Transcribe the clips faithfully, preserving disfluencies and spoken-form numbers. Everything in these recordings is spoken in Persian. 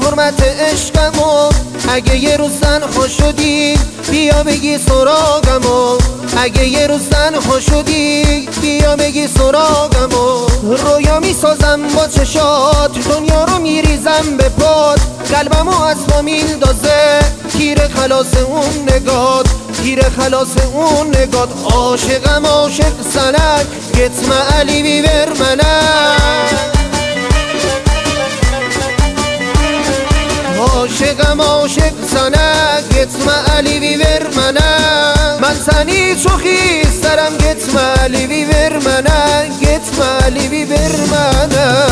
حرمت عشقمو اگه یه روز زن خوش شدی بیا بگی سراغمو، اگه یه روز زن خوش شدی بیا بگی سراغمو. رویا میسازم با چشات، دنیا رو میریزم به پات، قلبمو از ما میندازه تیر خلاص اون نگات، تیر خلاص اون نگات. عاشقم عاشق سنک گتم علی بی برمنک، عاشقم عاشق سنک گتم علی بی برمنک. من سنی چو خیسترم گتم علی بی برمنک، گتم علی بی برمنک.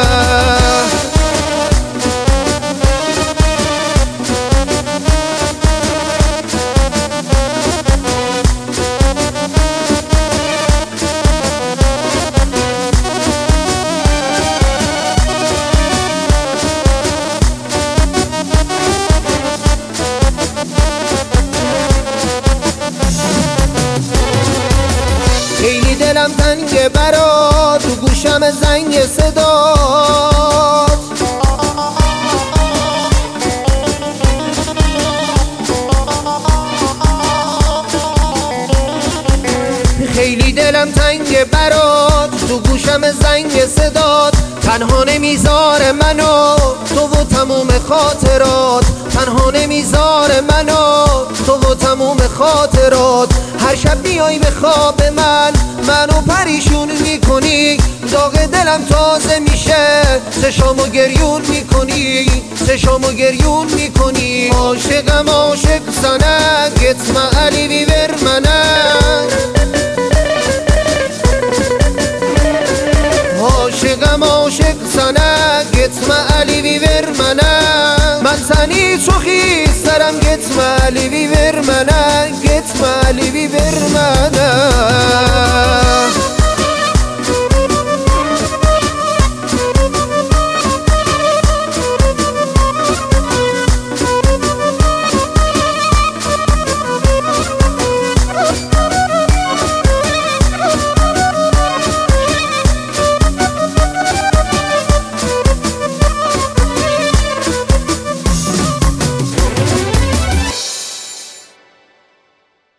خیلی دلم تنگه برات، تو گوشم زنگ صدات، خیلی دلم تنگه برات، تو گوشم زنگ صدات. تنها نمیذاره منو تو و تموم خاطرات، تنها نمیذاره منو تو و تموم خاطرات. هر شب بیای به خواب من منو پریشون میکنی، داغ دلم تازه میشه چشامو گریون میکنی، چشامو گریون میکنی. عاشقم عاشق سنک گتم علی بی برمنک، عاشقم عاشق سنک گتم علی بی برمنک. من سنی چو خیسترم گتم علی بی برمنک، گتم علی بی برمنک.